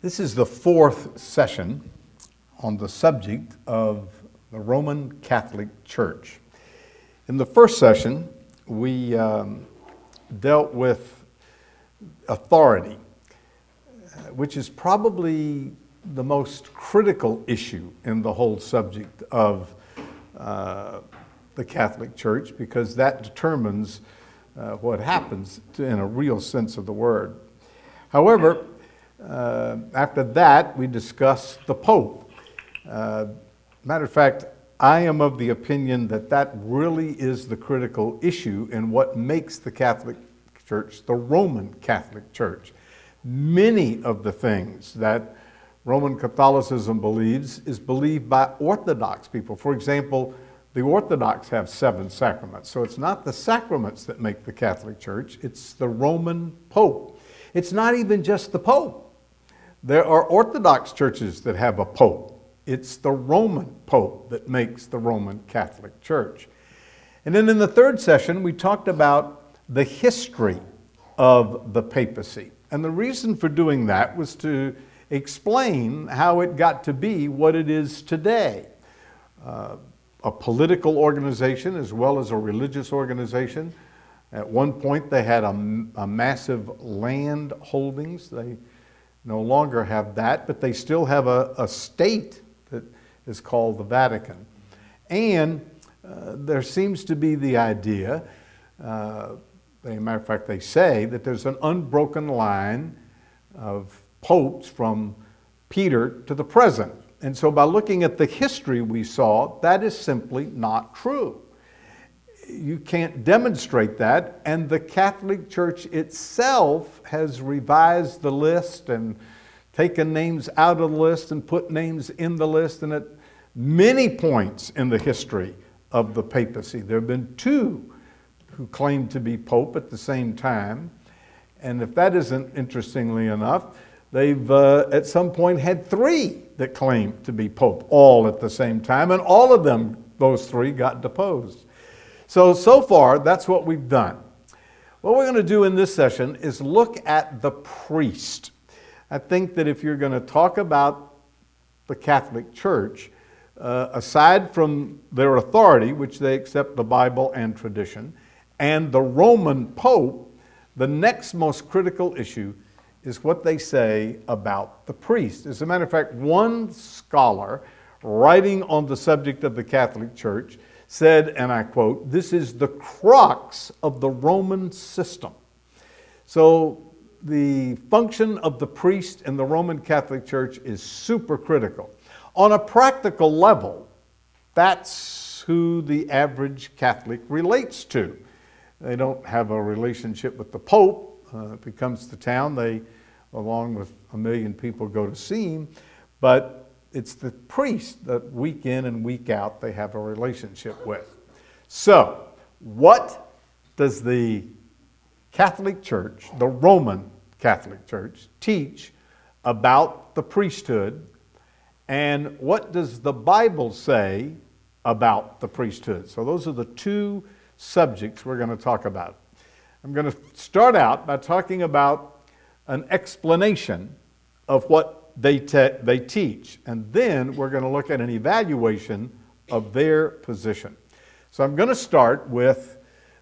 This is the fourth session on the subject of the Roman Catholic Church. In the first session, we dealt with authority, which is probably the most critical issue in the whole subject of the Catholic Church, because that determines what happens in a real sense of the word. However, after that, we discussed the Pope. Matter of fact, I am of the opinion that that really is the critical issue in what makes the Catholic Church the Roman Catholic Church. Many of the things that Roman Catholicism believes is believed by Orthodox people. For example, the Orthodox have 7 sacraments. So it's not the sacraments that make the Catholic Church, it's the Roman Pope. It's not even just the Pope. There are Orthodox churches that have a Pope. It's the Roman Pope that makes the Roman Catholic Church. And then in the third session, we talked about the history of the papacy. And the reason for doing that was to explain how it got to be what it is today. A political organization as well as a religious organization. At one point they had a massive land holdings. They no longer have that, but they still have a state that is called the Vatican. And there seems to be the idea, as a matter of fact they say, that there's an unbroken line of popes from Peter to the present. And so by looking at the history we saw, that is simply not true. You can't demonstrate that, and the Catholic Church itself has revised the list and taken names out of the list and put names in the list, and at many points in the history of the papacy. There have been 2 who claimed to be pope at the same time, and if that isn't interestingly enough, they've at some point had 3 that claimed to be pope all at the same time, and all of them, those 3, got deposed. So far, that's what we've done. What we're going to do in this session is look at the priest. I think that if you're going to talk about the Catholic Church, aside from their authority, which they accept the Bible and tradition, and the Roman Pope, the next most critical issue is what they say about the priest. As a matter of fact, one scholar writing on the subject of the Catholic Church said, and I quote, "This is the crux of the Roman system." So the function of the priest in the Roman Catholic Church is super critical. On a practical level, that's who the average Catholic relates to. They don't have a relationship with the Pope. If he comes to town, they, along with 1 million people, go to see him. But it's the priest that week in and week out they have a relationship with. So, what does the Catholic Church, the Roman Catholic Church, teach about the priesthood, and what does the Bible say about the priesthood? So those are the 2 subjects we're going to talk about. I'm going to start out by talking about an explanation of what they teach, and then we're going to look at an evaluation of their position. So I'm going to start with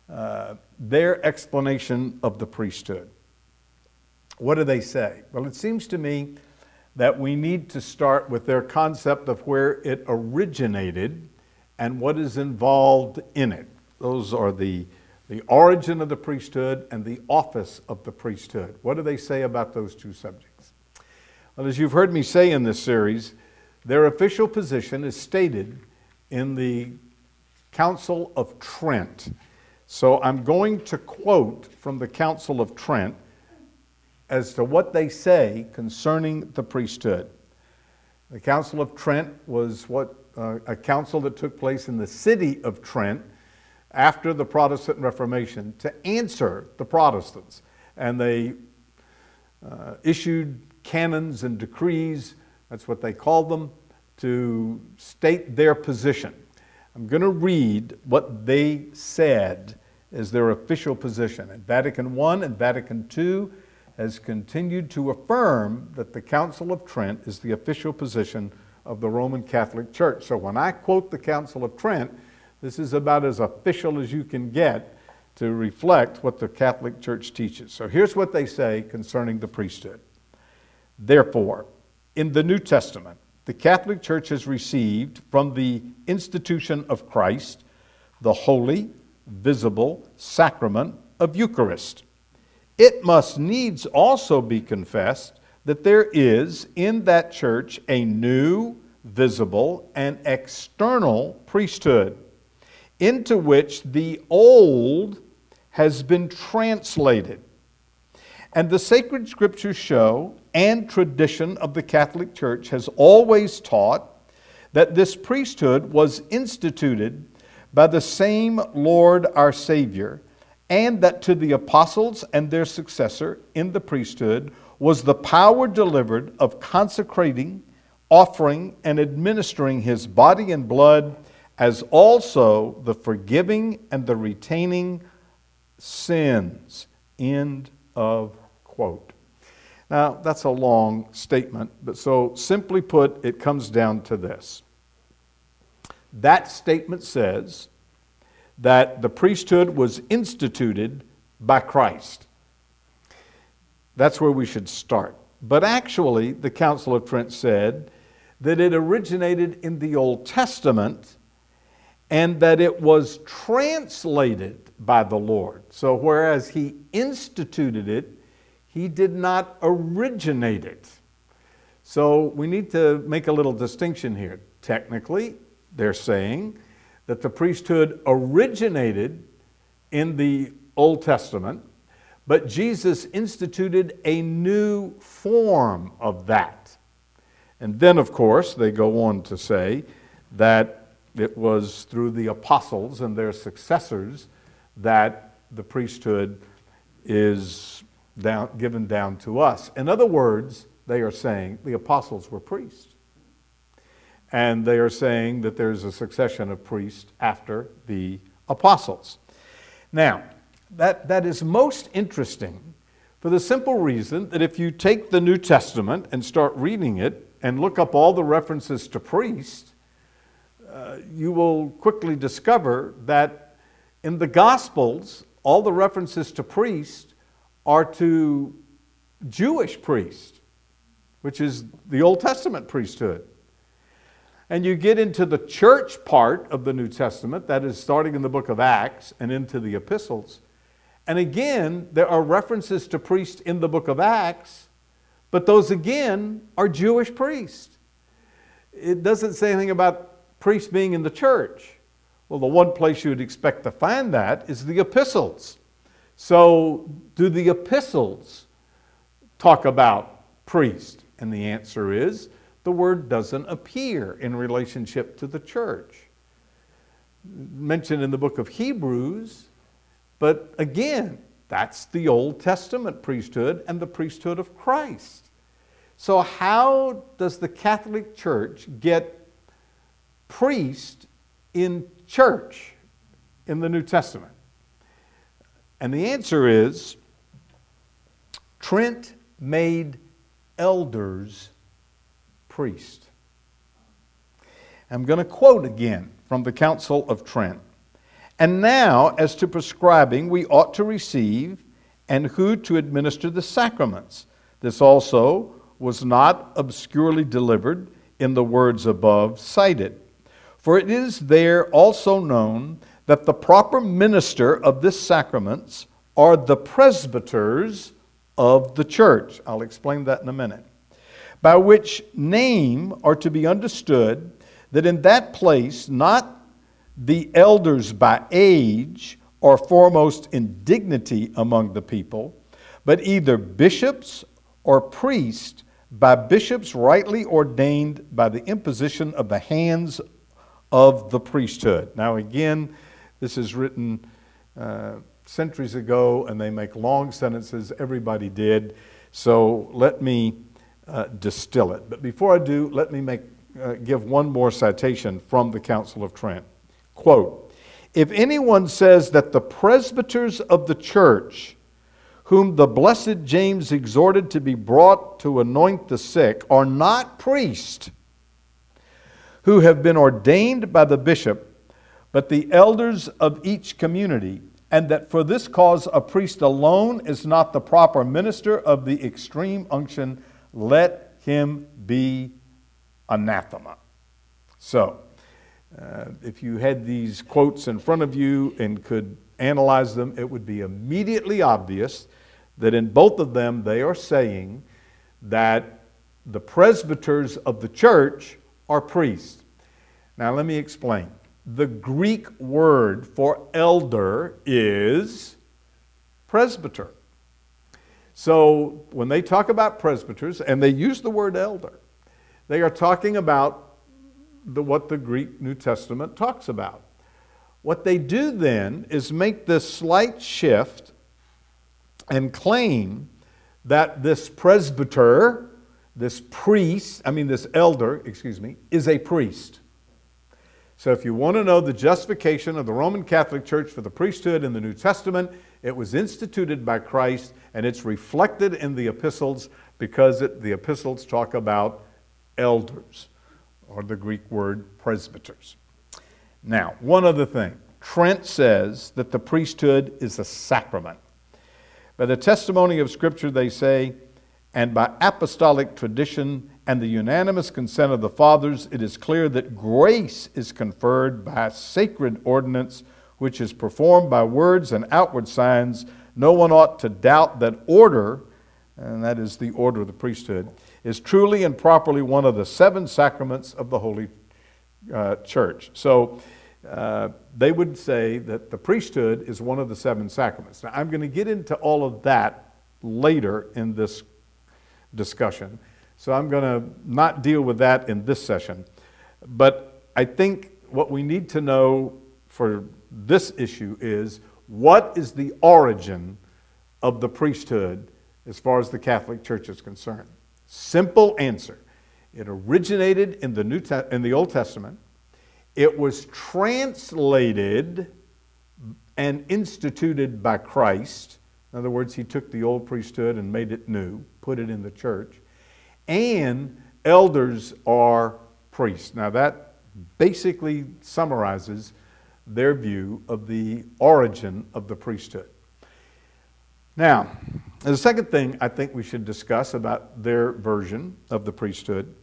their explanation of the priesthood. What do they say? Well, it seems to me that we need to start with their concept of where it originated and what is involved in it. Those are the origin of the priesthood and the office of the priesthood. What do they say about those 2 subjects? Well, as you've heard me say in this series, their official position is stated in the Council of Trent. So I'm going to quote from the Council of Trent as to what they say concerning the priesthood. The Council of Trent was a council that took place in the city of Trent after the Protestant Reformation to answer the Protestants. And they issued canons and decrees, that's what they called them, to state their position. I'm going to read what they said as their official position. In Vatican I and Vatican II, has continued to affirm that the Council of Trent is the official position of the Roman Catholic Church. So when I quote the Council of Trent, this is about as official as you can get to reflect what the Catholic Church teaches. So here's what they say concerning the priesthood. Therefore, in the New Testament, the Catholic Church has received from the institution of Christ the holy, visible sacrament of Eucharist. It must needs also be confessed that there is in that church a new, visible, and external priesthood, into which the old has been translated. And the sacred scriptures show, and tradition of the Catholic Church has always taught, that this priesthood was instituted by the same Lord our Savior, and that to the apostles and their successor in the priesthood was the power delivered of consecrating, offering, and administering his body and blood, as also the forgiving and the retaining sins. End of quote. Now, that's a long statement, but so simply put, it comes down to this. That statement says that the priesthood was instituted by Christ. That's where we should start. But actually, the Council of Trent said that it originated in the Old Testament and that it was translated by the Lord. So whereas he instituted it, he did not originate it. So we need to make a little distinction here. Technically, they're saying that the priesthood originated in the Old Testament, but Jesus instituted a new form of that. And then, of course, they go on to say that it was through the apostles and their successors that the priesthood is given down to us. In other words, they are saying the apostles were priests. And they are saying that there's a succession of priests after the apostles. Now, that is most interesting for the simple reason that if you take the New Testament and start reading it and look up all the references to priests, you will quickly discover that in the Gospels, all the references to priests are to Jewish priests, which is the Old Testament priesthood. And you get into the church part of the New Testament, that is starting in the book of Acts and into the epistles. And again, there are references to priests in the book of Acts, but those again are Jewish priests. It doesn't say anything about priests being in the church. Well, the one place you would expect to find that is the epistles. So, do the epistles talk about priest? And the answer is, the word doesn't appear in relationship to the church. Mentioned in the book of Hebrews, but again, that's the Old Testament priesthood and the priesthood of Christ. So how does the Catholic Church get priest in church in the New Testament? And the answer is, Trent made elders priest. I'm going to quote again from the Council of Trent. And now, as to prescribing, we ought to receive, and who to administer the sacraments. This also was not obscurely delivered in the words above cited. For it is there also known that the proper minister of this sacraments are the presbyters of the church. I'll explain that in a minute. By which name are to be understood that in that place not the elders by age are foremost in dignity among the people, but either bishops or priests by bishops rightly ordained by the imposition of the hands of the priesthood. Now again, this is written centuries ago, and they make long sentences. Everybody did. So let me distill it. But before I do, let me give one more citation from the Council of Trent. Quote, if anyone says that the presbyters of the church whom the blessed James exhorted to be brought to anoint the sick, are not priests, who have been ordained by the bishop, but the elders of each community, and that for this cause a priest alone is not the proper minister of the extreme unction, let him be anathema. So, if you had these quotes in front of you and could analyze them, it would be immediately obvious that in both of them they are saying that the presbyters of the church are priests. Now let me explain. The Greek word for elder is presbyter. So when they talk about presbyters, and they use the word elder, they are talking about what the Greek New Testament talks about. What they do then is make this slight shift and claim that this presbyter, this elder, is a priest. So if you want to know the justification of the Roman Catholic Church for the priesthood in the New Testament, it was instituted by Christ, and it's reflected in the epistles because the epistles talk about elders, or the Greek word presbyters. Now, one other thing. Trent says that the priesthood is a sacrament. By the testimony of Scripture, they say, and by apostolic tradition and the unanimous consent of the fathers, it is clear that grace is conferred by a sacred ordinance, which is performed by words and outward signs. No one ought to doubt that order, and that is the order of the priesthood, is truly and properly one of the 7 sacraments of the Holy Church. So they would say that the priesthood is one of the 7 sacraments. Now, I'm going to get into all of that later in this discussion, so I'm going to not deal with that in this session. But I think what we need to know for this issue is, what is the origin of the priesthood as far as the Catholic Church is concerned? Simple answer. It originated in the Old Testament. It was translated and instituted by Christ. In other words, he took the old priesthood and made it new, put it in the church. And elders are priests. Now that basically summarizes their view of the origin of the priesthood. Now, the second thing I think we should discuss about their version of the priesthood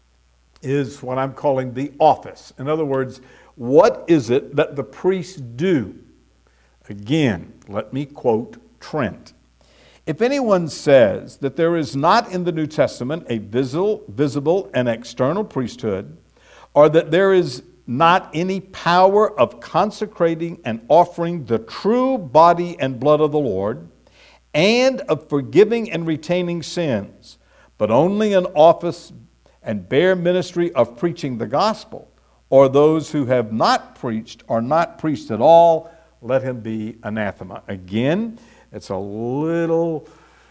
is what I'm calling the office. In other words, what is it that the priests do? Again, let me quote Trent. If anyone says that there is not in the New Testament a visible and external priesthood, or that there is not any power of consecrating and offering the true body and blood of the Lord, and of forgiving and retaining sins, but only an office and bare ministry of preaching the gospel, or those who have not preached or not preached at all, let him be anathema. Again, it's a little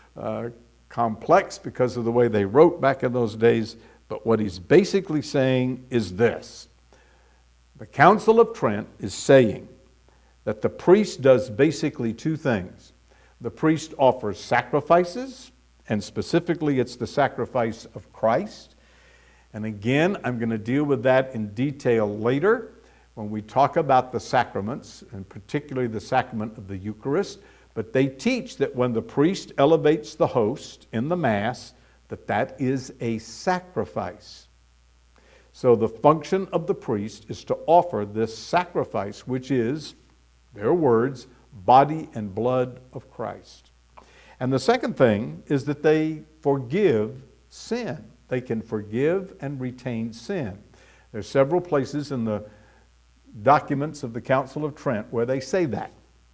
complex because of the way they wrote back in those days, but what he's basically saying is this. The Council of Trent is saying that the priest does basically 2 things. The priest offers sacrifices, and specifically it's the sacrifice of Christ. And again, I'm going to deal with that in detail later when we talk about the sacraments, and particularly the sacrament of the Eucharist. But they teach that when the priest elevates the host in the Mass, that is a sacrifice. So the function of the priest is to offer this sacrifice, which is, their words, body and blood of Christ. And the second thing is that they forgive sin. They can forgive and retain sin. There are several places in the documents of the Council of Trent where they say that.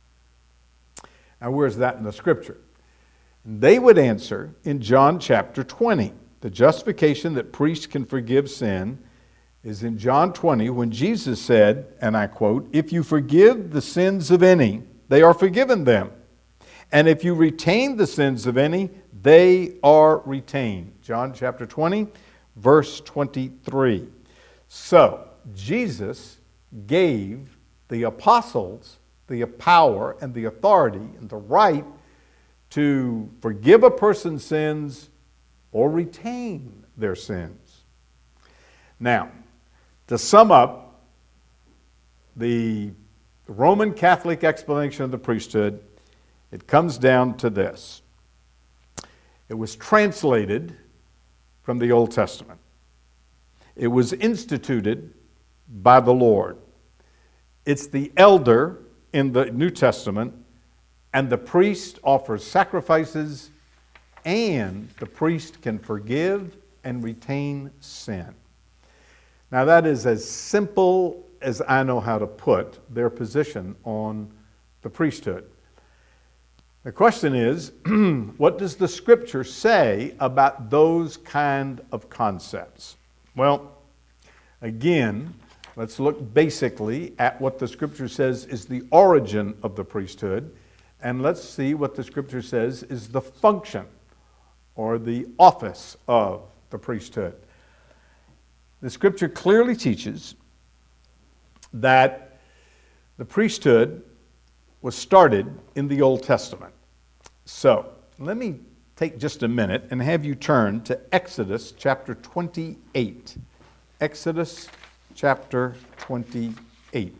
Now, where's that in the Scripture? They would answer in John chapter 20. The justification that priests can forgive sin is in John 20, when Jesus said, and I quote, "If you forgive the sins of any, they are forgiven them. And if you retain the sins of any, they are retained." John chapter 20, verse 23. So, Jesus gave the apostles the power and the authority and the right to forgive a person's sins or retain their sins. Now, to sum up the Roman Catholic explanation of the priesthood, it comes down to this. It was translated from the Old Testament. It was instituted by the Lord. It's the elder in the New Testament, and the priest offers sacrifices, and the priest can forgive and retain sin. Now, that is as simple as I know how to put their position on the priesthood. The question is, what does the Scripture say about those kind of concepts? Well, again, let's look basically at what the Scripture says is the origin of the priesthood, and let's see what the Scripture says is the function or the office of the priesthood. The Scripture clearly teaches that the priesthood was started in the Old Testament. So, let me take just a minute and have you turn to Exodus chapter 28. Exodus chapter 28.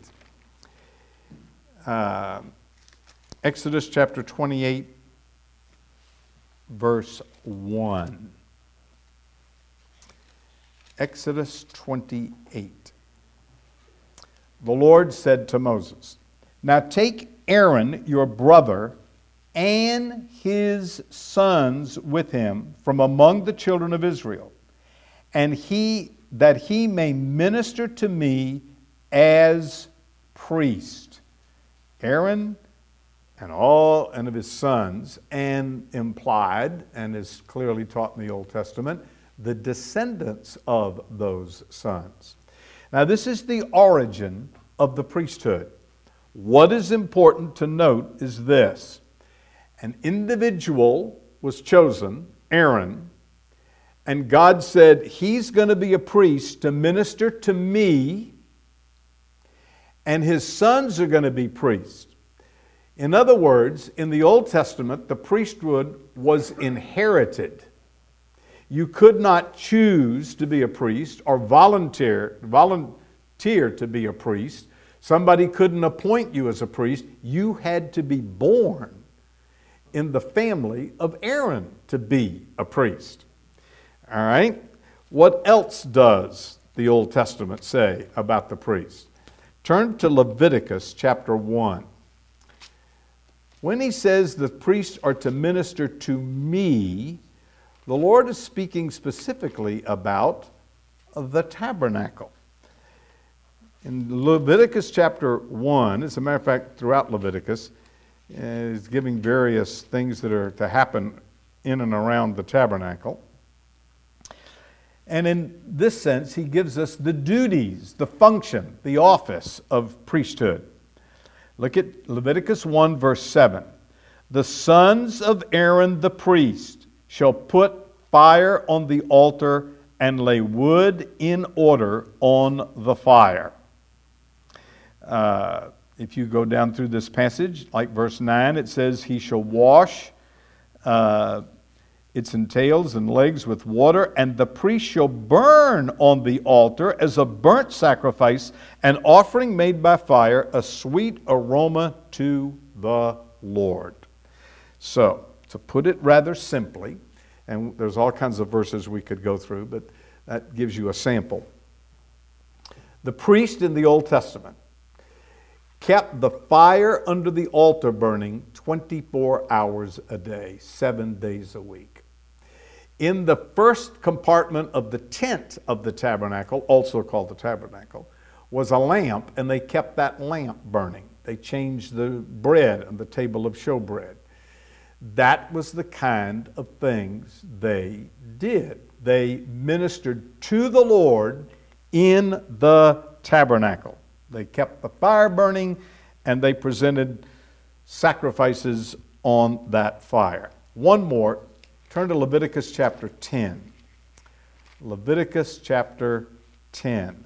Exodus chapter 28, verse 1. Exodus 28. The Lord said to Moses, "Now take Aaron your brother and his sons with him from among the children of Israel, and that he may minister to me as priest." Aaron and all of his sons, and implied, and is clearly taught in the Old Testament, the descendants of those sons. Now, this is the origin of the priesthood. What is important to note is this. An individual was chosen, Aaron, and God said, he's going to be a priest to minister to me, and his sons are going to be priests. In other words, in the Old Testament, the priesthood was inherited. You could not choose to be a priest or volunteer to be a priest. Somebody couldn't appoint you as a priest. You had to be born in the family of Aaron to be a priest. All right? What else does the Old Testament say about the priest? Turn to Leviticus chapter 1. When he says the priests are to minister to me, the Lord is speaking specifically about the tabernacle. In Leviticus chapter 1, as a matter of fact, throughout Leviticus, is giving various things that are to happen in and around the tabernacle. And in this sense, he gives us the duties, the function, the office of priesthood. Look at Leviticus 1, verse 7. "The sons of Aaron the priest shall put fire on the altar and lay wood in order on the fire." If you go down through this passage, like verse 9, it says, "He shall wash its entails and legs with water, and the priest shall burn on the altar as a burnt sacrifice, an offering made by fire, a sweet aroma to the Lord." So, to put it rather simply, and there's all kinds of verses we could go through, but that gives you a sample. The priest in the Old Testament kept the fire under the altar burning 24 hours a day, 7 days a week. In the first compartment of the tent of the tabernacle, also called the tabernacle, was a lamp, and they kept that lamp burning. They changed the bread on the table of showbread. That was the kind of things they did. They ministered to the Lord in the tabernacle. They kept the fire burning, and they presented sacrifices on that fire. One more. Turn to Leviticus chapter 10. Leviticus chapter 10.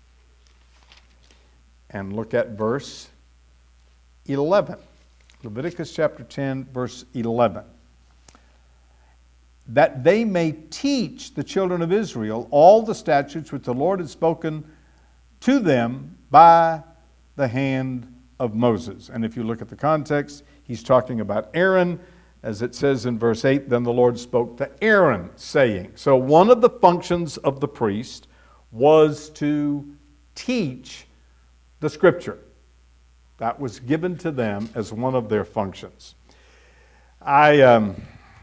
And look at verse 11. Leviticus chapter 10, verse 11. that they may teach the children of Israel all the statutes which the Lord had spoken to them by the hand of Moses. And if you look at the context, he's talking about Aaron. As it says in verse 8, then the Lord spoke to Aaron, saying. So one of the functions of the priest was to teach the Scripture. That was given to them as one of their functions. I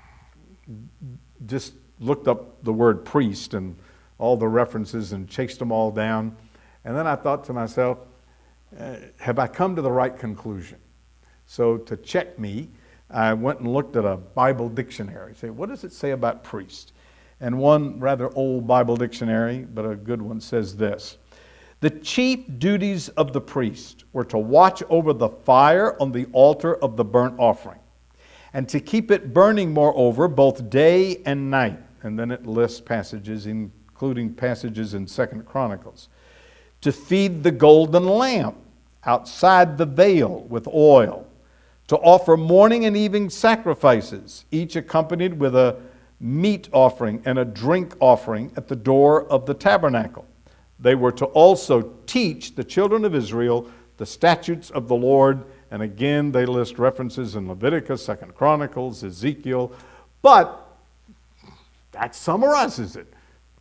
just looked up the word priest and all the references and chased them all down. And then I thought to myself, have I come to the right conclusion? So to check me, I went and looked at a Bible dictionary. Say, what does it say about priest? And one rather old Bible dictionary, but a good one, says this. The chief duties of the priest were to watch over the fire on the altar of the burnt offering, and to keep it burning, moreover, both day and night. And then it lists passages, including passages in 2 Chronicles. To feed the golden lamp outside the veil with oil, to offer morning and evening sacrifices, each accompanied with a meat offering and a drink offering at the door of the tabernacle. They were to also teach the children of Israel the statutes of the Lord. And again, they list references in Leviticus, 2 Chronicles, Ezekiel. But that summarizes it.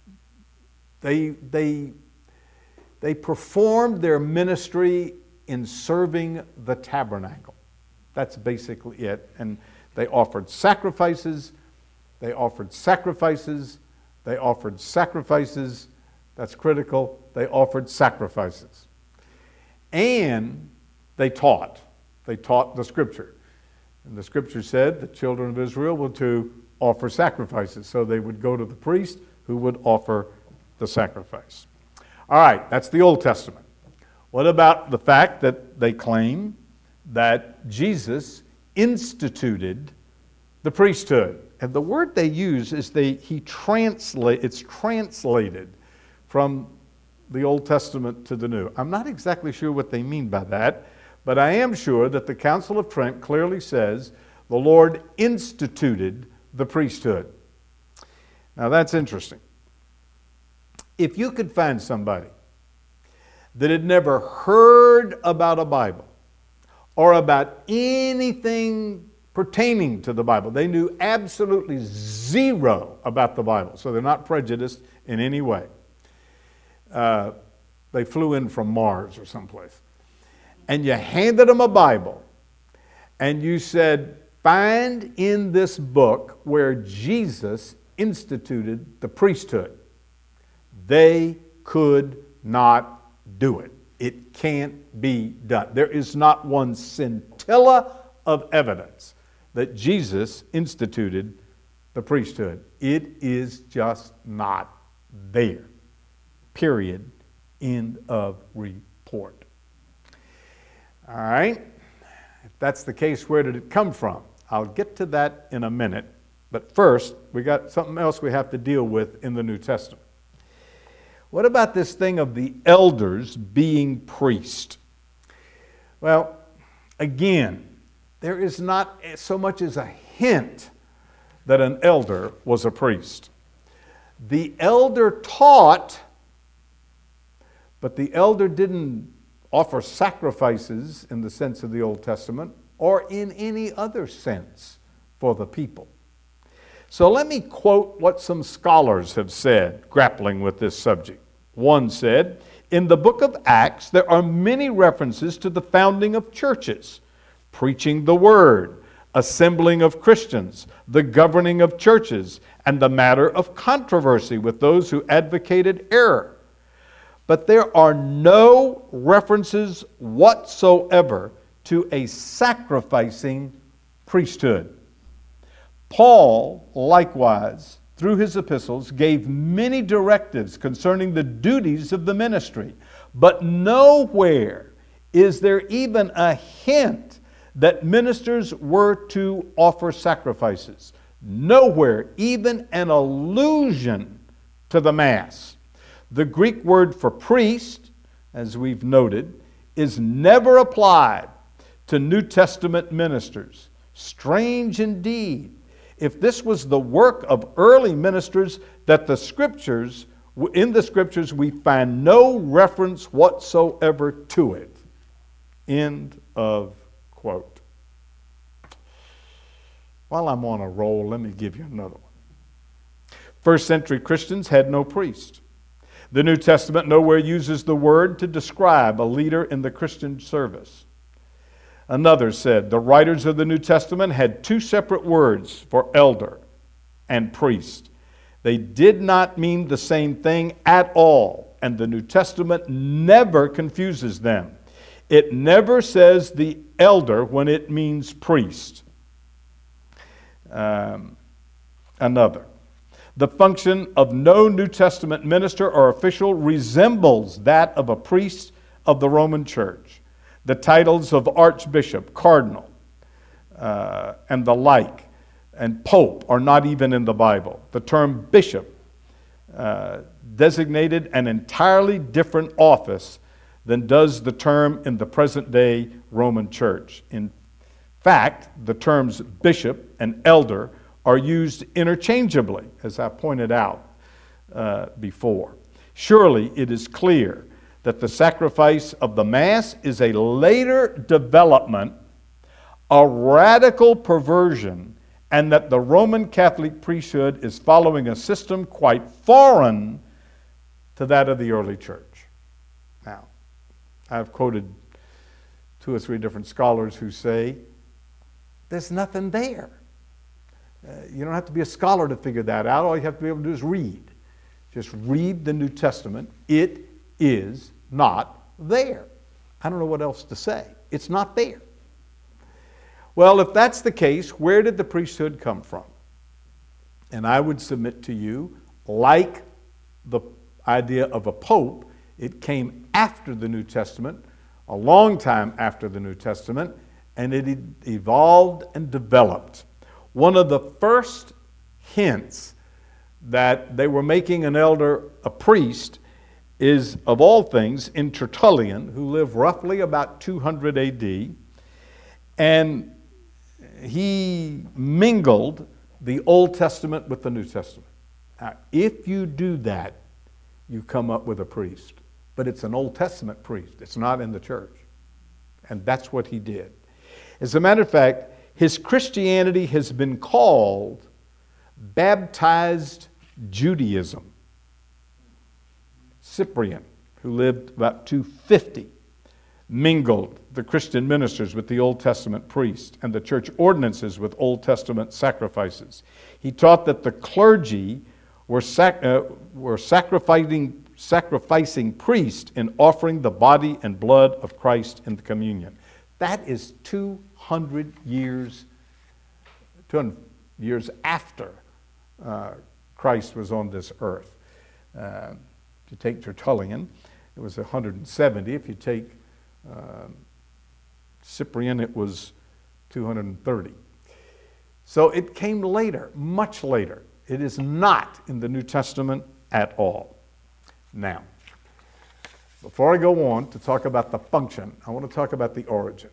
They performed their ministry in serving the tabernacle. That's basically it. And they offered sacrifices. They offered sacrifices. They offered sacrifices. That's critical. They offered sacrifices. And they taught. They taught the Scripture. And the Scripture said the children of Israel were to offer sacrifices. So they would go to the priest who would offer the sacrifice. All right, that's the Old Testament. What about the fact that they claim that Jesus instituted the priesthood? And the word they use is it's translated from the Old Testament to the New. I'm not exactly sure what they mean by that, but I am sure that the Council of Trent clearly says the Lord instituted the priesthood. Now that's interesting. If you could find somebody that had never heard about a Bible or about anything pertaining to the Bible, they knew absolutely zero about the Bible, so they're not prejudiced in any way. They flew in from Mars or someplace. And you handed them a Bible and you said, find in this book where Jesus instituted the priesthood. They could not do it. It can't be done. There is not one scintilla of evidence that Jesus instituted the priesthood. It is just not there. Period. End of report. All right. If that's the case, where did it come from? I'll get to that in a minute. But first, we got something else we have to deal with in the New Testament. What about this thing of the elders being priests? Well, again, there is not so much as a hint that an elder was a priest. The elder taught, but the elder didn't offer sacrifices in the sense of the Old Testament or in any other sense for the people. So let me quote what some scholars have said grappling with this subject. One said, in the book of Acts, there are many references to the founding of churches, preaching the word, assembling of Christians, the governing of churches, and the matter of controversy with those who advocated error. But there are no references whatsoever to a sacrificing priesthood. Paul, likewise, through his epistles, gave many directives concerning the duties of the ministry, but nowhere is there even a hint that ministers were to offer sacrifices. Nowhere, even an allusion to the Mass. The Greek word for priest, as we've noted, is never applied to New Testament ministers. Strange indeed. if this was the work of early ministers, that in the Scriptures we find no reference whatsoever to it. End of quote. While I'm on a roll, let me give you another one. First century Christians had no priest. The New Testament nowhere uses the word to describe a leader in the Christian service. Another said the writers of the New Testament had two separate words for elder and priest. They did not mean the same thing at all, and the New Testament never confuses them. It never says the elder when it means priest. Another. The function of no New Testament minister or official resembles that of a priest of the Roman Church. The titles of archbishop, cardinal, and the like, and pope are not even in the Bible. The term bishop designated an entirely different office than does the term in the present-day Roman Church. In fact, the terms bishop and elder are used interchangeably, as I pointed out before. Surely it is clear that the sacrifice of the Mass is a later development, a radical perversion, and that the Roman Catholic priesthood is following a system quite foreign to that of the early church. Now, I've quoted 2 or 3 different scholars who say, there's nothing there. You don't have to be a scholar to figure that out. All you have to be able to do is read. Just read the New Testament. It is not there. I don't know what else to say. It's not there. Well, if that's the case, where did the priesthood come from? And I would submit to you, like the idea of a pope, it came after the New Testament, a long time after the New Testament, and it evolved and developed. One of the first hints that they were making an elder a priest is, of all things, in Tertullian, who lived roughly about 200 AD, and he mingled the Old Testament with the New Testament. Now, if you do that, you come up with a priest. But it's an Old Testament priest. It's not in the church. And that's what he did. As a matter of fact, his Christianity has been called baptized Judaism. Cyprian, who lived about 250, mingled the Christian ministers with the Old Testament priests and the church ordinances with Old Testament sacrifices. He taught that the clergy were sacrificing priests in offering the body and blood of Christ in the communion. That is 200 years after Christ was on this earth. If you take Tertullian, it was 170. If you take Cyprian, it was 230. So it came later, much later. It is not in the New Testament at all. Now, before I go on to talk about the function, I want to talk about the origin.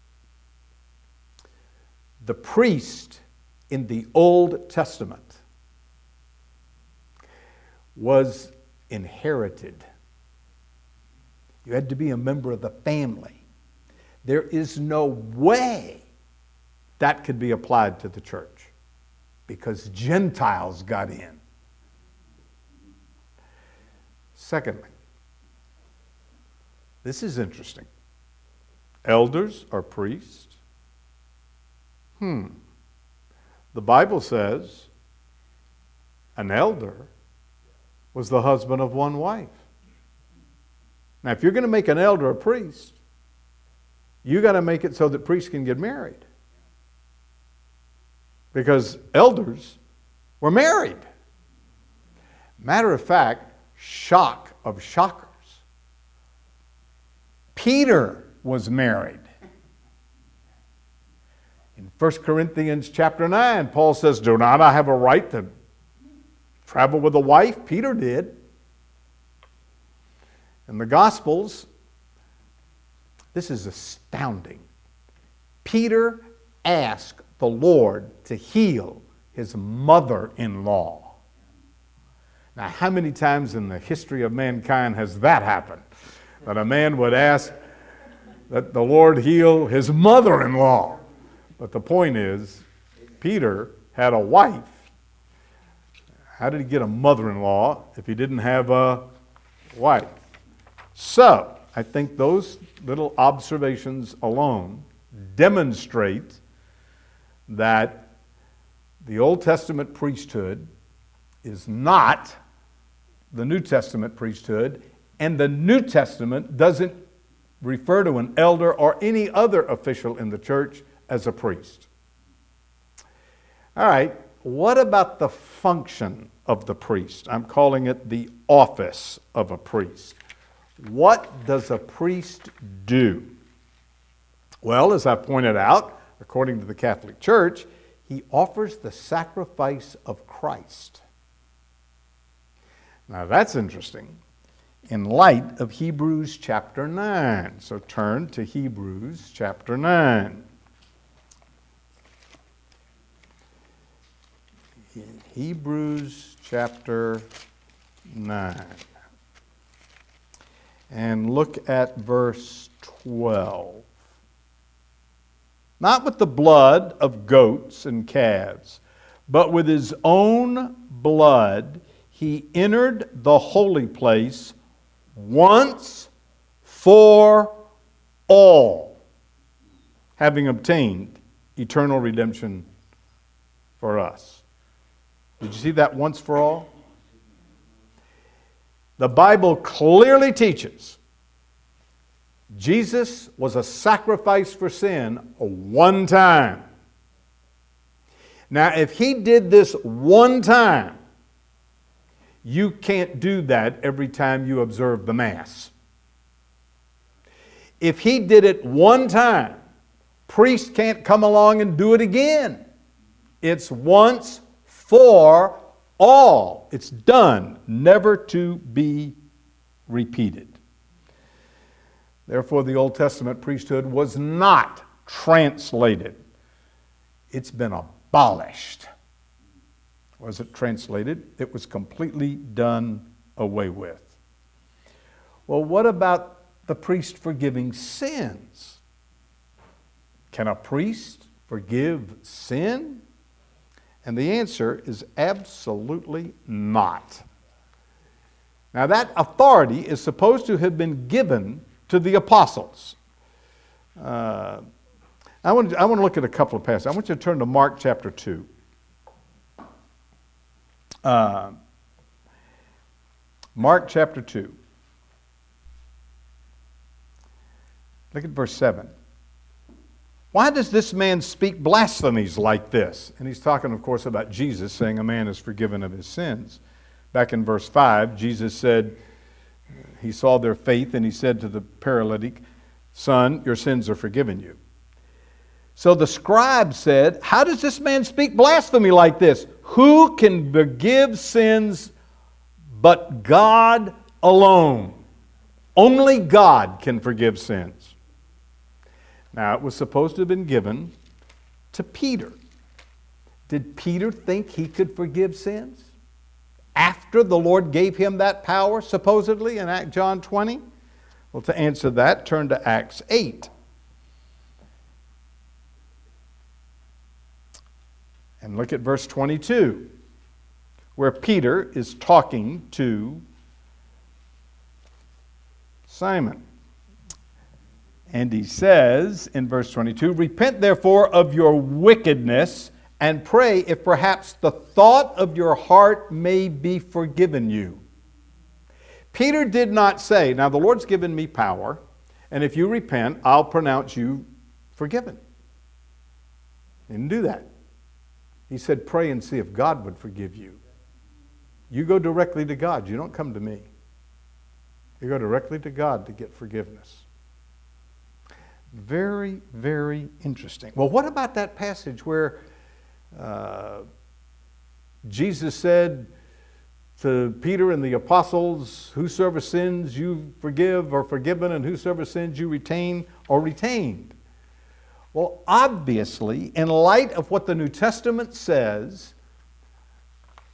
The priest in the Old Testament was inherited. You had to be a member of the family. There is no way that could be applied to the church because Gentiles got in. Secondly, this is interesting. Elders are priests. The Bible says an elder was the husband of one wife. Now, if you're going to make an elder a priest, you got to make it so that priests can get married. Because elders were married. Matter of fact, shock of shockers. Peter was married. In 1 Corinthians chapter 9, Paul says, do not I have a right to travel with a wife? Peter did. In the Gospels, this is astounding. Peter asked the Lord to heal his mother-in-law. Now, how many times in the history of mankind has that happened? That a man would ask that the Lord heal his mother-in-law. But the point is, Peter had a wife. How did he get a mother-in-law if he didn't have a wife? So, I think those little observations alone demonstrate that the Old Testament priesthood is not the New Testament priesthood, and the New Testament doesn't refer to an elder or any other official in the church as a priest. All right, what about the function of the priest? I'm calling it the office of a priest. What does a priest do? Well, as I pointed out, according to the Catholic Church, he offers the sacrifice of Christ. Now that's interesting in light of Hebrews chapter 9. So turn to Hebrews chapter 9. Hebrews chapter 9. And look at verse 12. Not with the blood of goats and calves, but with his own blood he entered the holy place once for all, having obtained eternal redemption for us. Did you see that once for all? The Bible clearly teaches Jesus was a sacrifice for sin one time. Now, if he did this one time, you can't do that every time you observe the Mass. If he did it one time, priests can't come along and do it again. It's once for all. It's done, never to be repeated. Therefore, the Old Testament priesthood was not translated. It's been abolished. Was it translated? It was completely done away with. Well, what about the priest forgiving sins? Can a priest forgive sin? And the answer is absolutely not. Now, that authority is supposed to have been given to the apostles. I want to look at a couple of passages. I want you to turn to Mark chapter 2. Mark chapter 2. Look at verse 7. Why does this man speak blasphemies like this? And he's talking, of course, about Jesus saying a man is forgiven of his sins. Back in verse 5, Jesus said, he saw their faith and he said to the paralytic, "Son, your sins are forgiven you." So the scribe said, "How does this man speak blasphemy like this? Who can forgive sins but God alone?" Only God can forgive sins. Now, it was supposed to have been given to Peter. Did Peter think he could forgive sins after the Lord gave him that power, supposedly, in John 20? Well, to answer that, turn to Acts 8. And look at verse 22, where Peter is talking to Simon. And he says in verse 22, "Repent therefore of your wickedness, and pray if perhaps the thought of your heart may be forgiven you." Peter did not say, "Now the Lord's given me power, and if you repent, I'll pronounce you forgiven." He didn't do that. He said, "Pray and see if God would forgive you." You go directly to God. You don't come to me. You go directly to God to get forgiveness. Very, very interesting. Well, what about that passage where Jesus said to Peter and the apostles, "Whosoever sins you forgive are forgiven, and whosoever sins you retain are retained"? Well, obviously, in light of what the New Testament says,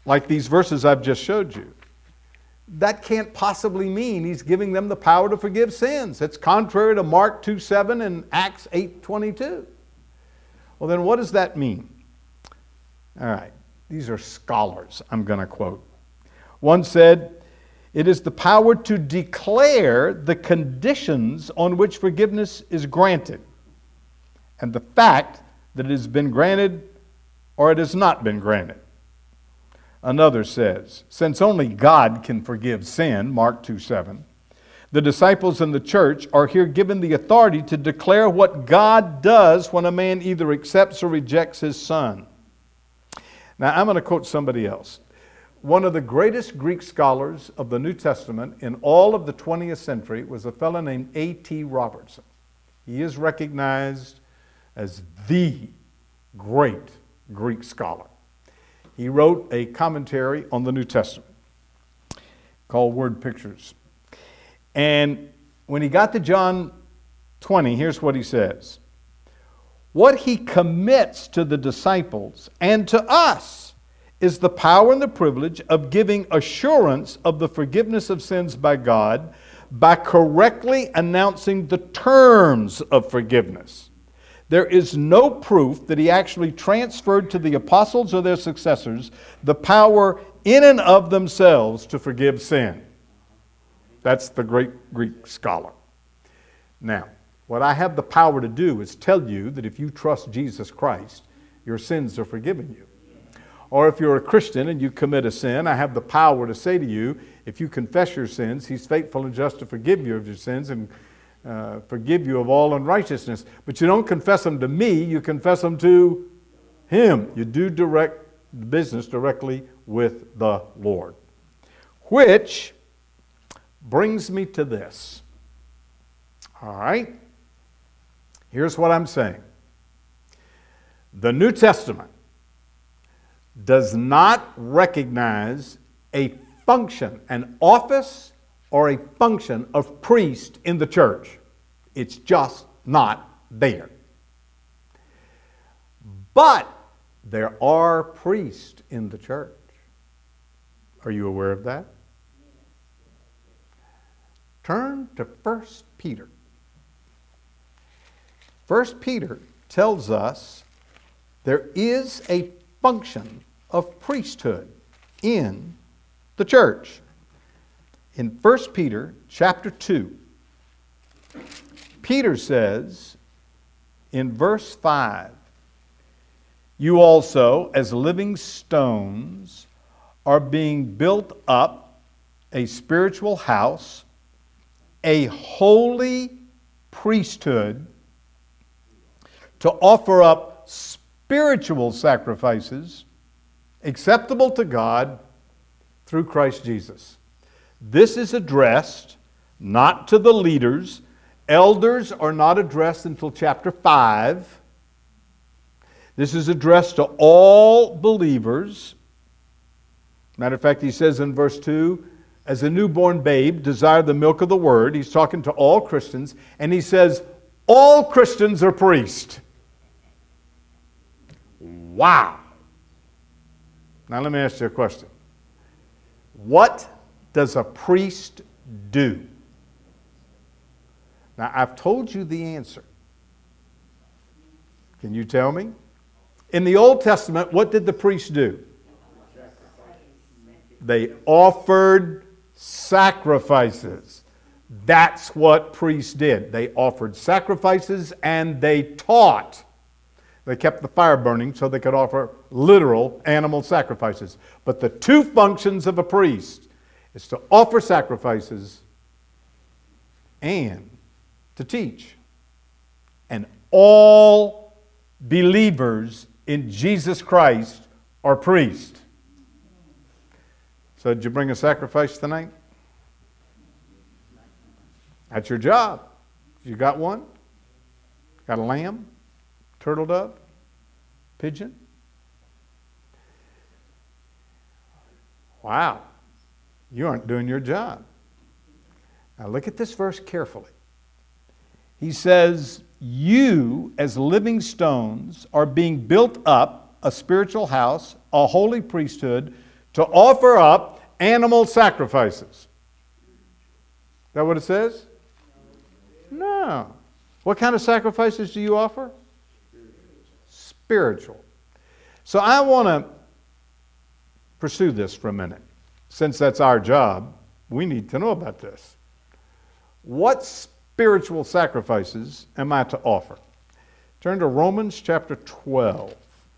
like these verses I've just showed you, that can't possibly mean he's giving them the power to forgive sins. It's contrary to Mark 2:7 and Acts 8:22. Well, then what does that mean? All right, these are scholars I'm going to quote. One said, it is the power to declare the conditions on which forgiveness is granted and the fact that it has been granted or it has not been granted. Another says, since only God can forgive sin, Mark 2:7, the disciples in the church are here given the authority to declare what God does when a man either accepts or rejects his Son. Now, I'm going to quote somebody else. One of the greatest Greek scholars of the New Testament in all of the 20th century was a fellow named A.T. Robertson. He is recognized as the great Greek scholar. He wrote a commentary on the New Testament called Word Pictures. And when he got to John 20, here's what he says. What he commits to the disciples and to us is the power and the privilege of giving assurance of the forgiveness of sins by God by correctly announcing the terms of forgiveness. There is no proof that he actually transferred to the apostles or their successors the power in and of themselves to forgive sin. That's the great Greek scholar. Now, what I have the power to do is tell you that if you trust Jesus Christ, your sins are forgiven you. Or if you're a Christian and you commit a sin, I have the power to say to you, if you confess your sins, He's faithful and just to forgive you of your sins and forgive you of all unrighteousness. But you don't confess them to me, you confess them to Him. You do direct business directly with the Lord. Which brings me to this. All right? Here's what I'm saying. The New Testament does not recognize a function, an office or a function of priest in the church. It's just not there. But there are priests in the church. Are you aware of that? Turn to 1 Peter. 1 Peter tells us there is a function of priesthood in the church. In 1 Peter chapter 2, Peter says in verse 5, you also, as living stones, are being built up a spiritual house, a holy priesthood, to offer up spiritual sacrifices acceptable to God through Christ Jesus. This is addressed not to the leaders. Elders are not addressed until chapter 5. This is addressed to all believers. Matter of fact, he says in verse 2, as a newborn babe, desire the milk of the word. He's talking to all Christians, and he says, all Christians are priests. Wow. Now let me ask you a question. What does a priest do? Now I've told you the answer. Can you tell me? In the Old Testament, what did the priests do? They offered sacrifices. That's what priests did. They offered sacrifices and they taught. They kept the fire burning so they could offer literal animal sacrifices. But the two functions of a priest is to offer sacrifices and to teach. And all believers in Jesus Christ are priests. So did you bring a sacrifice tonight? That's your job. You got one? Got a lamb? Turtle dove? Pigeon? Wow. You aren't doing your job. Now look at this verse carefully. He says, you as living stones are being built up a spiritual house, a holy priesthood, to offer up animal sacrifices. Is that what it says? No. What kind of sacrifices do you offer? Spiritual. So I want to pursue this for a minute. Since that's our job, we need to know about this. What spiritual sacrifices am I to offer? Turn to Romans chapter 12.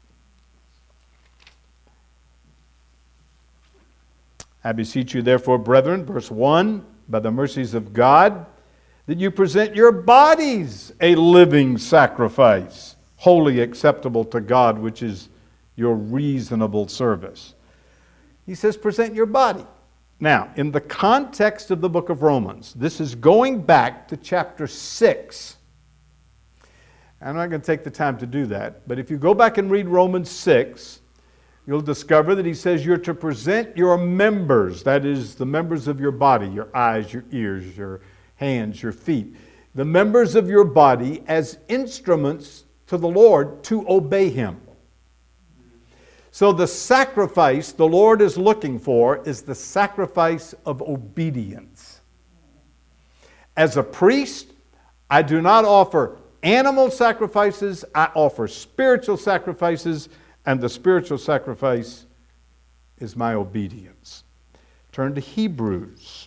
I beseech you, therefore, brethren, verse 1, by the mercies of God, that you present your bodies a living sacrifice, wholly acceptable to God, which is your reasonable service. He says, present your body. Now, in the context of the book of Romans, this is going back to chapter 6. I'm not going to take the time to do that, but if you go back and read Romans 6, you'll discover that he says you're to present your members, that is, the members of your body, your eyes, your ears, your hands, your feet, the members of your body as instruments to the Lord to obey Him. So the sacrifice the Lord is looking for is the sacrifice of obedience. As a priest, I do not offer animal sacrifices, I offer spiritual sacrifices, and the spiritual sacrifice is my obedience. Turn to Hebrews.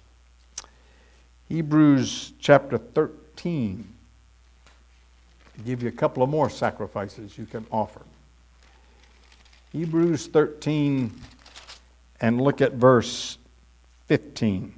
Hebrews chapter 13. I'll give you a couple of more sacrifices you can offer. Hebrews 13, and look at verse 15.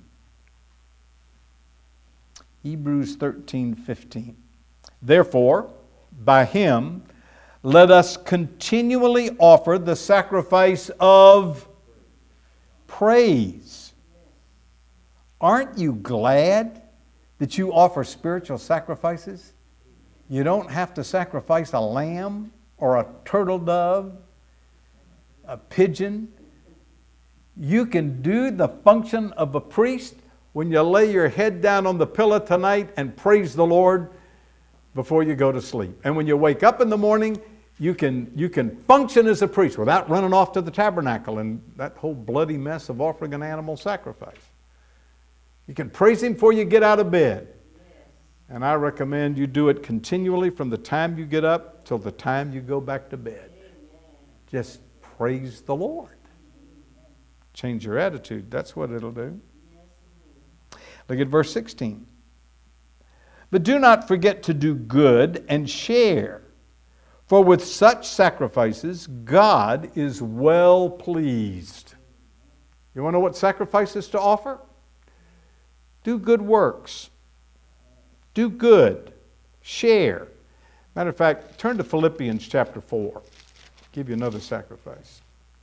Hebrews 13:15. Therefore, by Him, let us continually offer the sacrifice of praise. Aren't you glad that you offer spiritual sacrifices? You don't have to sacrifice a lamb or a turtle dove, a pigeon. You can do the function of a priest when you lay your head down on the pillow tonight and praise the Lord before you go to sleep. And when you wake up in the morning, you can function as a priest without running off to the tabernacle and that whole bloody mess of offering an animal sacrifice. You can praise Him before you get out of bed. And I recommend you do it continually from the time you get up till the time you go back to bed. Just praise the Lord. Change your attitude. That's what it'll do. Look at verse 16. But do not forget to do good and share, for with such sacrifices God is well pleased. You want to know what sacrifices to offer? Do good works. Do good. Share. Matter of fact, turn to Philippians chapter 4. I'll give you another sacrifice.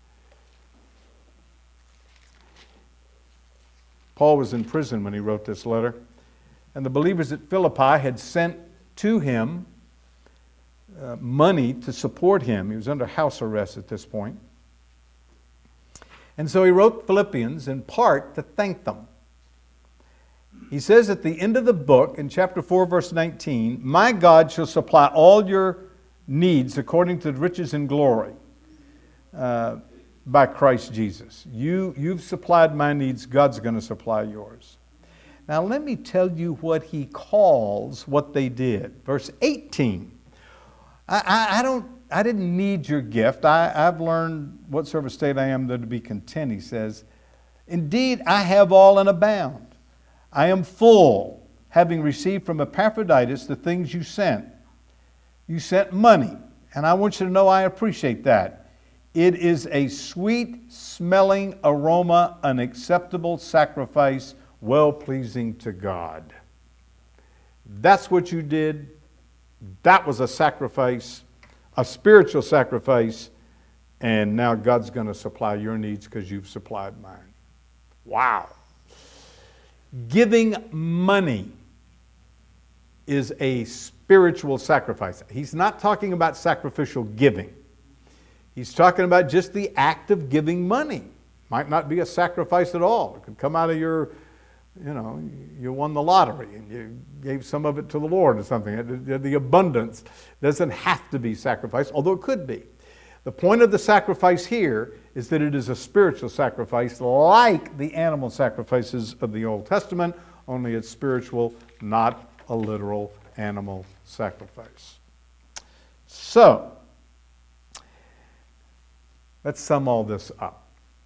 Paul was in prison when he wrote this letter, and the believers at Philippi had sent to him money to support him. He was under house arrest at this point. And so he wrote Philippians in part to thank them. He says at the end of the book, in chapter 4, verse 19, "My God shall supply all your needs according to the riches and glory by Christ Jesus." You've supplied my needs, God's going to supply yours. Now let me tell you what he calls what they did. Verse 18. I didn't need your gift. I've learned what sort of state I am though to be content, he says. Indeed, I have all and abound. I am full, having received from Epaphroditus the things you sent. You sent money, and I want you to know I appreciate that. It is a sweet-smelling aroma, an acceptable sacrifice, well-pleasing to God. That's what you did. That was a sacrifice, a spiritual sacrifice, and now God's going to supply your needs because you've supplied mine. Wow. Giving money is a spiritual sacrifice. He's not talking about sacrificial giving. He's talking about just the act of giving money. Might not be a sacrifice at all. It could come out of your, you won the lottery and you gave some of it to the Lord or something. The abundance doesn't have to be sacrificed, although it could be. The point of the sacrifice here is that it is a spiritual sacrifice like the animal sacrifices of the Old Testament, only it's spiritual, not a literal animal sacrifice. So, let's sum all this up.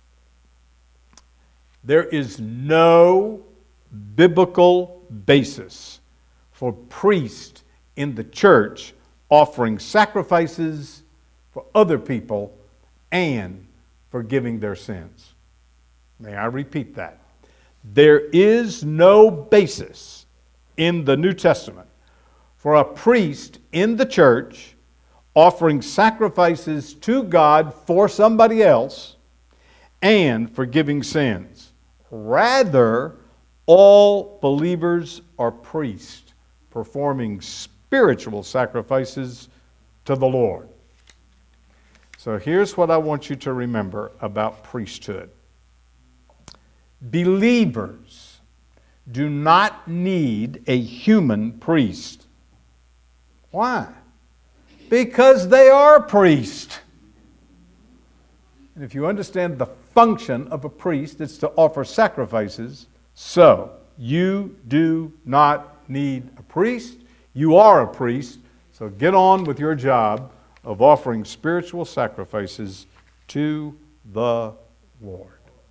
There is no biblical basis for priests in the church offering sacrifices for other people and forgiving their sins. May I repeat that? There is no basis in the New Testament for a priest in the church offering sacrifices to God for somebody else and forgiving sins. Rather, all believers are priests performing spiritual sacrifices to the Lord. So here's what I want you to remember about priesthood. Believers do not need a human priest. Why? Because they are priests. And if you understand the function of a priest, it's to offer sacrifices. So, you do not need a priest. You are a priest. So get on with your job of offering spiritual sacrifices to the Lord.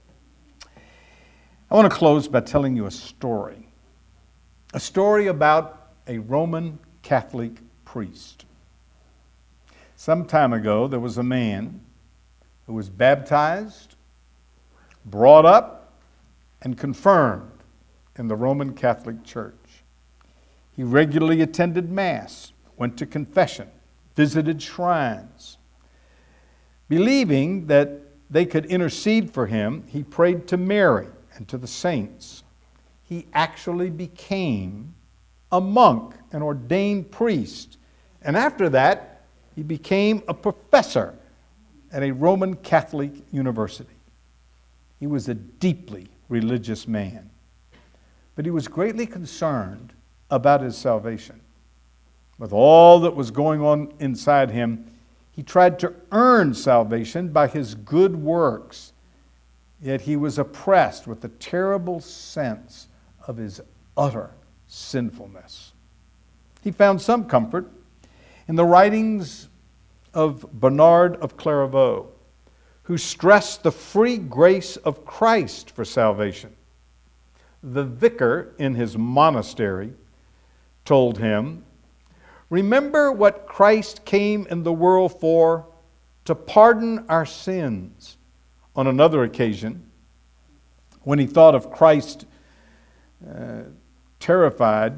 I want to close by telling you a story about a Roman Catholic priest. Some time ago, there was a man who was baptized, brought up, and confirmed in the Roman Catholic Church. He regularly attended Mass, went to confession, visited shrines. Believing that they could intercede for him, he prayed to Mary and to the saints. He actually became a monk, an ordained priest. And after that, he became a professor at a Roman Catholic university. He was a deeply religious man, but he was greatly concerned about his salvation. With all that was going on inside him, he tried to earn salvation by his good works. Yet he was oppressed with the terrible sense of his utter sinfulness. He found some comfort in the writings of Bernard of Clairvaux, who stressed the free grace of Christ for salvation. The vicar in his monastery told him, "Remember what Christ came in the world for, to pardon our sins." On another occasion, when he thought of Christ terrified,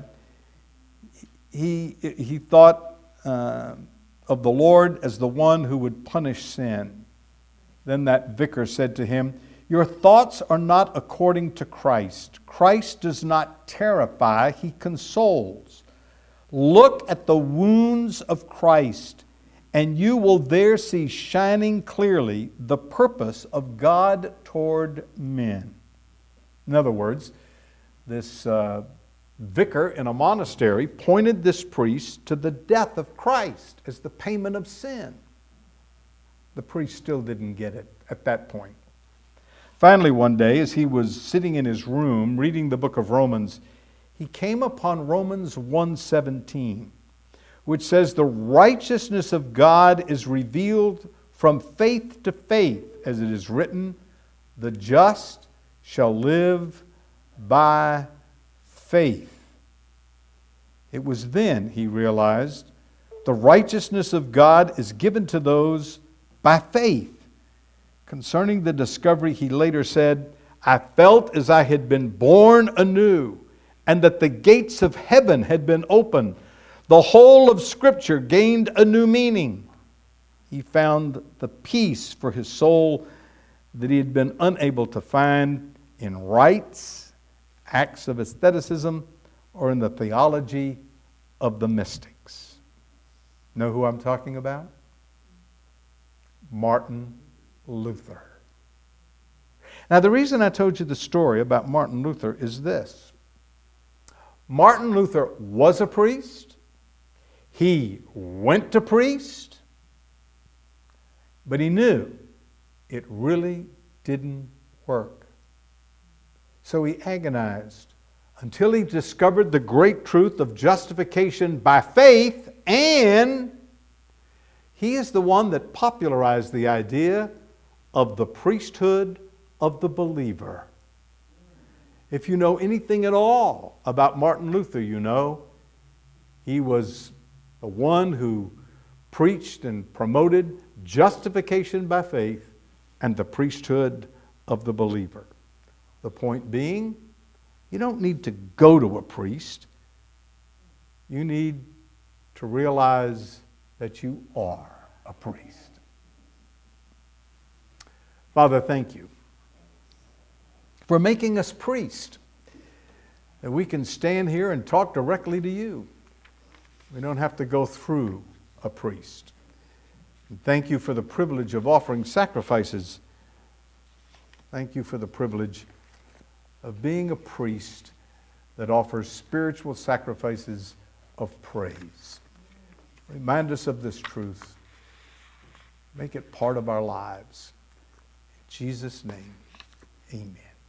he thought of the Lord as the one who would punish sin. Then that vicar said to him, "Your thoughts are not according to Christ. Christ does not terrify, he consoles. Look at the wounds of Christ, and you will there see shining clearly the purpose of God toward men." In other words, this vicar in a monastery pointed this priest to the death of Christ as the payment of sin. The priest still didn't get it at that point. Finally, one day, as he was sitting in his room reading the book of Romans, he came upon Romans 1:17, which says, "The righteousness of God is revealed from faith to faith, as it is written, the just shall live by faith." It was then he realized the righteousness of God is given to those by faith. Concerning the discovery, he later said, "I felt as I had been born anew, and that the gates of heaven had been opened. The whole of Scripture gained a new meaning." He found the peace for his soul that he had been unable to find in rites, acts of aestheticism, or in the theology of the mystics. Know who I'm talking about? Martin Luther. Now, the reason I told you the story about Martin Luther is this. Martin Luther was a priest. He went to priest. But he knew it really didn't work. So he agonized until he discovered the great truth of justification by faith, and he is the one that popularized the idea of the priesthood of the believer. If you know anything at all about Martin Luther, you know he was the one who preached and promoted justification by faith and the priesthood of the believer. The point being, you don't need to go to a priest. You need to realize that you are a priest. Father, thank you for making us priests, that we can stand here and talk directly to you. We don't have to go through a priest. And thank you for the privilege of offering sacrifices. Thank you for the privilege of being a priest that offers spiritual sacrifices of praise. Remind us of this truth. Make it part of our lives. In Jesus' name, amen.